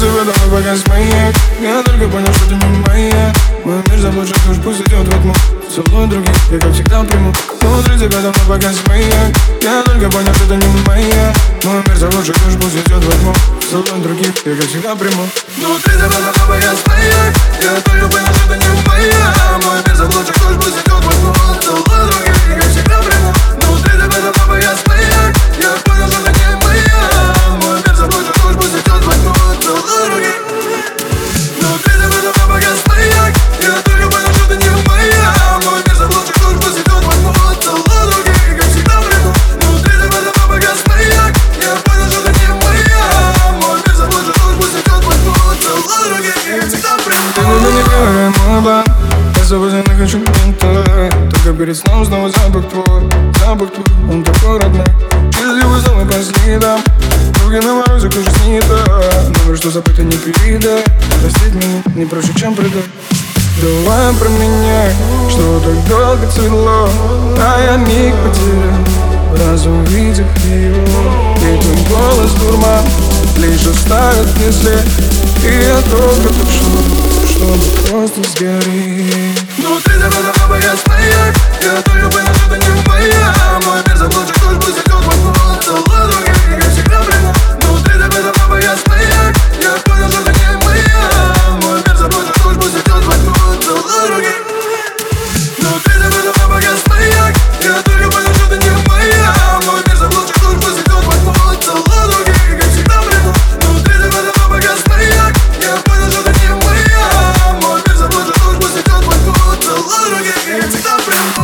Внутри тебя давно погас маяк. Я только понял, что ты не моя. Мой мир заблудших душ пусть идет во тьму. Целую других, я как всегда приму. Внутри тебя давно погас маяк. Я только понял, что ты не моя. Мой мир заблудших душ пусть идет во тьму. Целую других, я как всегда приму. Внутри тебя давно погас маяк. Я только понял, что ты не моя. Мой мир заблудших душ пусть идет во тьму. Целую других, я как всегда приму. Внутри тебя давно погас маяк. Я понял, что ты не моя. Мой мир заблудших душ пусть идет во тьму. Целую других. Внутри тебя давно погас маяк. Я только понял, что ты не моя. Мой мир заблудших душ пусть идет во тьму. Целую других, я как всегда приму. Внутри тебя давно погас маяк. Я понял, что ты не моя. Мой мир заблудших душ пусть идет во тьму. Целую других, я как всегда приму. Ты буду не первый мой план. Я сегодня не хочу комментарий. Только перед сном снова запах твой, он такой родной. Через его снова по следам. Руки на морозе, кожа снита. Номер, что забыть, не передай. Простить меня не проще, чем предать. Давай променяй, что так долго цвело. А я миг потерял, раз увидев его. И твой голос дурман лишь оставит мне след. И я только так жду, чтобы просто сгореть. Внутри тебя давно погас маяк. Я только понял, что ты не моя. Мой мир заблудших душ пусть идет во тьму. Целую других, я всегда приму. Внутри тебя давно погас маяк. Я понял, что ты не моя. Мой мир заблудших душ пусть идет во тьму. Целую других. Внутри тебя давно погас маяк. Я только понял, что ты не моя. Мой мир заблудших душ пусть идет во тьму. Целую других, я всегда приму. Внутри тебя давно погас маяк. Я понял, что ты не моя. Мой мир заблудших душ пусть идет во тьму. Целую других, я всегда приму.